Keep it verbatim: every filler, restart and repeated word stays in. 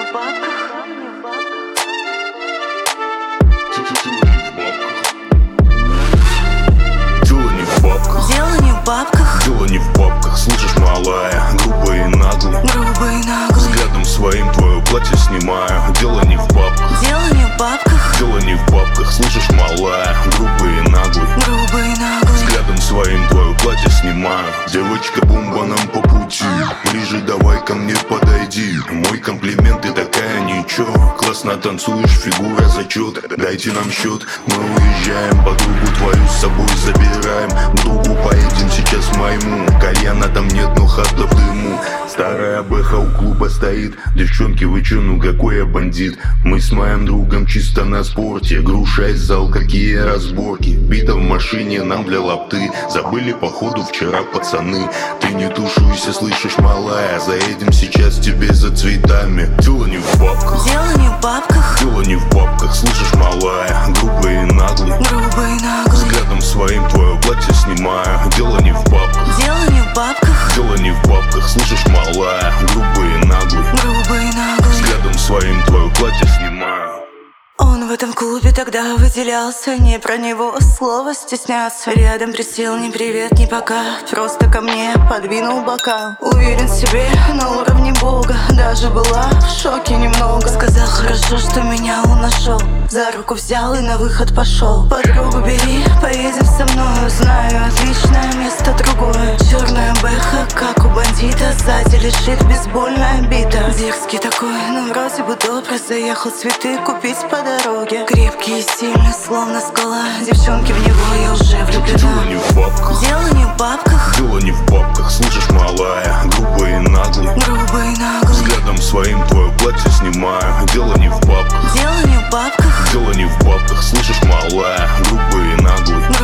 Дело не в бабках. Дело не в бабках. Дело не в бабках. Слышишь, малая, грубый и наглый. Грубый и наглый. Взглядом своим твое платье снимаю. Дело не в бабках. Дело не в бабках. Дело не в бабках. Слышишь, малая, грубый и наглый. Грубый и наглый. Взглядом своим твое платье снимаю. Девочка, бомба нам по пути. Ближе давай ко мне подойди. Мой комплимент, ты такая ничего. Классно танцуешь, фигура зачет. Дайте нам счет, мы уезжаем. Подругу твою с собой забираем. К другу поедем сейчас моему. Кальяна там нет, но хата в дыму. Старая бэха у клуба стоит. Девчонки, вы чё, ну какой я бандит? Мы с моим другом чисто на спорте. Груша из зал, какие разборки. Бита в машине нам для лапты. Забыли походу вчера пацаны. Ты не тушуйся, слышишь, малая. Заедем сейчас тебе за цветами. Дело не в бабках. Дело не в бабках. Дело не в бабках. Слышишь, малая, грубый и наглый. Грубый и наглый. Взглядом своим твое платье снимаю. Дело не в бабках. Дело не в бабках. Дело не в бабках. Слышишь, малая, грубый и наглый. Грубый и наглый. Взглядом своим твое платье снимаю. Он в этом клубе тогда выделялся. Не про него слова стесняться. Рядом присел, ни привет, ни пока. Просто ко мне подвинул бокал. Уверен в себе на уровне бога. Даже была в шоке немного. Сказал, хорошо, что меня он нашел. За руку взял и на выход пошел. Подругу бери, поедем со мной. Знаю отличное место другое. Черная бэха, как у бандита. Сзади лежит бейсбольная бита. Дерзкий такой, но вроде бы добрый. Заехал цветы купить по дороге. Крепкий и сильный, словно скала. Девчонки, в него я уже влюблена. Дело не в бабках. Дело не в бабках. Дело не в бабках. Слышишь, малая, грубый и наглый. Грубый и наглый. Взглядом своим твое платье снимаю. Дело не в бабках. Дело не в бабках. Дело не в бабках. Слышишь, малая, грубый и наглый.